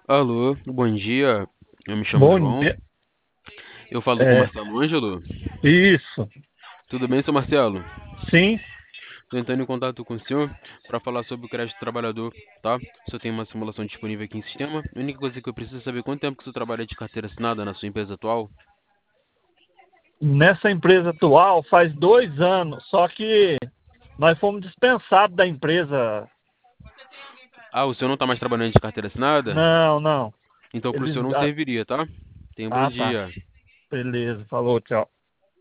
Alô, bom dia. Eu me chamo Bom João. dia. Eu falo com o É, Marcelo Ângelo. isso. Tudo bem, seu Marcelo? Sim, Estou entrando em contato com o senhor para falar sobre o crédito trabalhador, tá? O senhor tem uma simulação disponível aqui em sistema. A única coisa que eu preciso é saber quanto tempo que o senhor trabalha de carteira assinada na sua empresa atual. nessa empresa atual faz 2 anos, só que nós fomos dispensados da empresa. Ah, o senhor não está mais trabalhando de carteira assinada? Não, não. Então para o Eles. senhor não serviria, tá? Tenha um bom Ah, tá. dia. Beleza, falou, tchau.